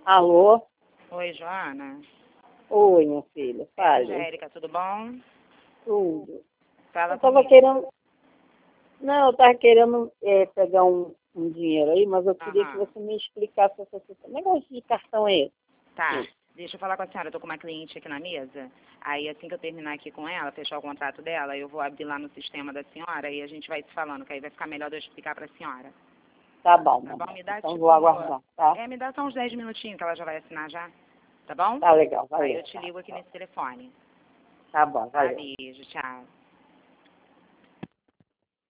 Alô? Oi, Joana. Oi, minha filha, fale. Érica, tudo bom? Tudo. Fala Eu tava comigo. querendo... Não, eu tava querendo pegar um dinheiro aí, mas eu queria que Aham. você me explicasse essa situação. Que negócio de cartão é esse? Tá. Deixa eu falar com a senhora. Eu tô com uma cliente aqui na mesa. Aí, assim que eu terminar aqui com ela, fechar o contrato dela, eu vou abrir lá no sistema da senhora e a gente vai se falando, que aí vai ficar melhor de eu explicar pra senhora. Tá bom, Tá bom? mamãe. Me dá, Então tipo... vou aguardar, tá? Me dá só uns 10 minutinhos que ela já vai assinar já. Tá bom? Tá legal, Aí eu valeu. te Tá, ligo aqui tá. nesse telefone. Tá bom, Tá? valeu. Beijo. Tchau.